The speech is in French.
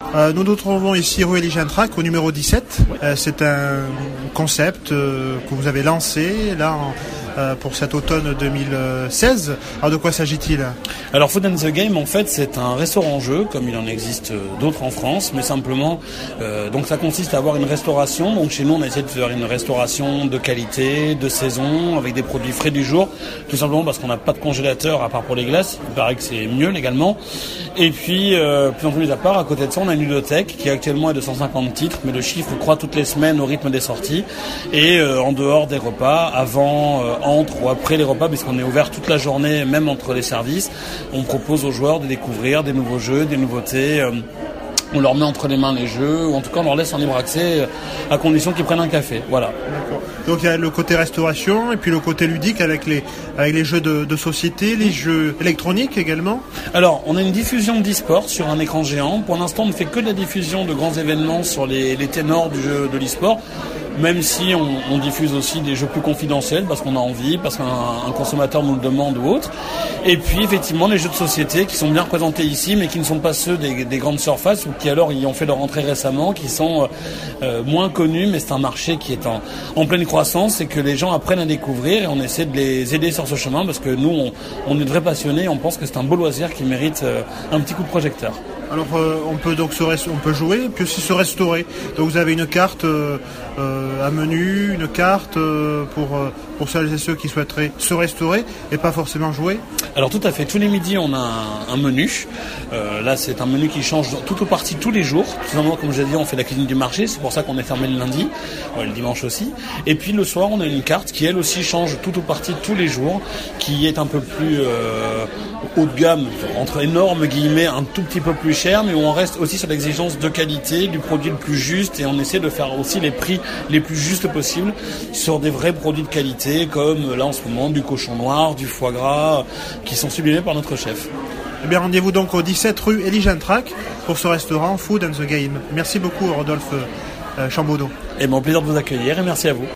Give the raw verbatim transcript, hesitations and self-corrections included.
Euh, nous nous trouvons ici rue Elijah Track au numéro dix-sept. Oui. Euh, c'est un concept euh, que vous avez lancé là en, euh, pour cet automne deux mille seize. Alors de quoi s'agit-il? Alors Food and the Game, en fait, c'est un restaurant-jeu comme il en existe d'autres en France, mais simplement euh, donc ça consiste à avoir une restauration. Donc chez nous, on essaie de faire une restauration de qualité, de saison, avec des produits frais du jour, tout simplement parce qu'on n'a pas de congélateur à part pour les glaces. Il paraît que c'est mieux légalement. Et puis, euh, plus en plus à part, à côté de ça, on a une ludothèque qui actuellement est de cent cinquante titres, mais le chiffre croît toutes les semaines au rythme des sorties. Et euh, en dehors des repas, avant, euh, entre ou après les repas, puisqu'on est ouvert toute la journée, même entre les services, on propose aux joueurs de découvrir des nouveaux jeux, des nouveautés. Euh, on leur met entre les mains les jeux, ou en tout cas on leur laisse en libre accès, à condition qu'ils prennent un café. Voilà. D'accord. Donc il y a le côté restauration et puis le côté ludique avec les, avec les jeux de, de société, les jeux électroniques également. Alors on a une diffusion d'e-sport sur un écran géant. Pour l'instant on ne fait que de la diffusion de grands événements sur les, les ténors du jeu de l'e-sport. Même si on, on diffuse aussi des jeux plus confidentiels parce qu'on a envie, parce qu'un un consommateur nous le demande ou autre. Et puis effectivement les jeux de société qui sont bien représentés ici mais qui ne sont pas ceux des, des grandes surfaces ou qui alors y ont fait leur entrée récemment, qui sont euh, moins connus, mais c'est un marché qui est en, en pleine croissance et que les gens apprennent à découvrir et on essaie de les aider sur ce chemin parce que nous on, on est de vrais passionnés et on pense que c'est un beau loisir qui mérite euh, un petit coup de projecteur. Alors euh, on peut donc se rest- on peut jouer et puis aussi se restaurer. Donc vous avez une carte euh, euh, à menu, une carte euh, pour euh, pour celles et ceux qui souhaiteraient se restaurer et pas forcément jouer. Alors tout à fait. Tous les midis on a un, un menu. Euh, là c'est un menu qui change tout au parti tous les jours. Tout simplement comme je l'ai dit, on fait la cuisine du marché. C'est pour ça qu'on est fermé le lundi, ouais, le dimanche aussi. Et puis le soir on a une carte qui elle aussi change tout au parti tous les jours, qui est un peu plus euh, haut de gamme, entre énormes guillemets, un tout petit peu plus cher, mais où on reste aussi sur l'exigence de qualité, du produit le plus juste, et on essaie de faire aussi les prix les plus justes possibles sur des vrais produits de qualité, comme là en ce moment du cochon noir, du foie gras, qui sont sublimés par notre chef. Eh bien, rendez-vous donc au dix-sept rue Elijah Track pour ce restaurant Food and the Game. Merci beaucoup Rodolphe euh, Chambaudon. Et mon plaisir de vous accueillir et merci à vous.